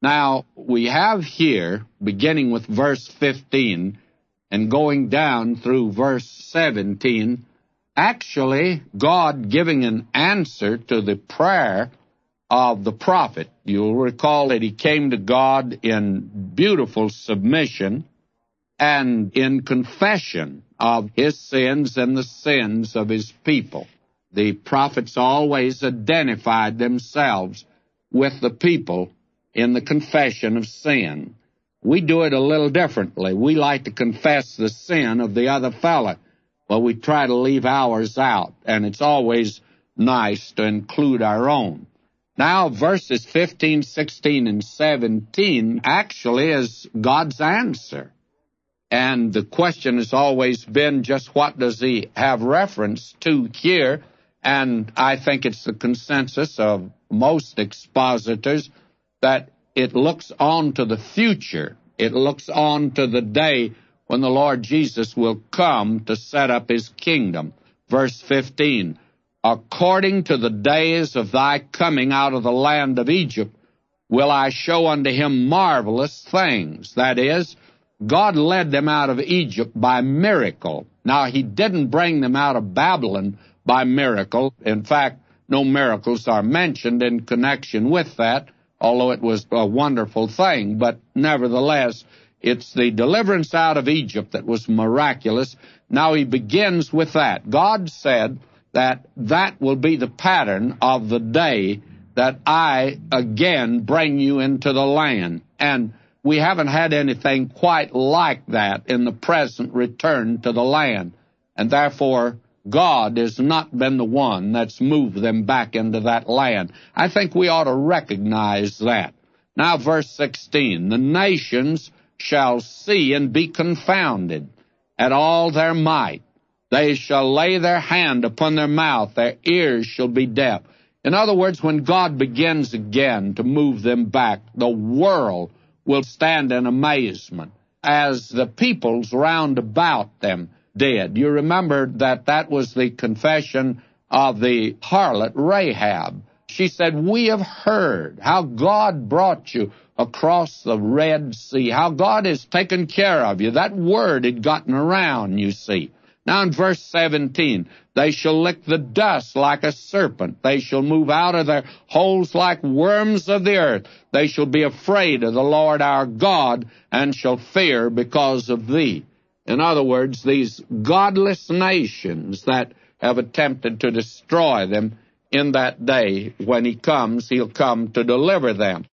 Now, we have here, beginning with verse 15 and going down through verse 17, actually God giving an answer to the prayer of the prophet. You'll recall that he came to God in beautiful submission and in confession of his sins and the sins of his people. The prophets always identified themselves with the people in the confession of sin. We do it a little differently. We like to confess the sin of the other fella, but we try to leave ours out, and it's always nice to include our own. Now, verses 15, 16, and 17 actually is God's answer. And the question has always been just what does he have reference to here? And I think it's the consensus of most expositors that it looks on to the future. It looks on to the day when the Lord Jesus will come to set up his kingdom. Verse 15, according to the days of thy coming out of the land of Egypt, will I show unto him marvelous things. That is, God led them out of Egypt by miracle. Now, he didn't bring them out of Babylon by miracle. In fact, no miracles are mentioned in connection with that, although it was a wonderful thing. But nevertheless, it's the deliverance out of Egypt that was miraculous. Now he begins with that. God said that that will be the pattern of the day that I again bring you into the land. And we haven't had anything quite like that in the present return to the land. And therefore, God has not been the one that's moved them back into that land. I think we ought to recognize that. Now, verse 16, the nations shall see and be confounded at all their might. They shall lay their hand upon their mouth, their ears shall be deaf. In other words, when God begins again to move them back, the world will stand in amazement, as the peoples round about them did. You remember that was the confession of the harlot Rahab. She said, we have heard how God brought you across the Red Sea, how God has taken care of you. That word had gotten around, you see. Now in verse 17, they shall lick the dust like a serpent. They shall move out of their holes like worms of the earth. They shall be afraid of the Lord our God and shall fear because of thee. In other words, these godless nations that have attempted to destroy them, in that day when he comes, he'll come to deliver them.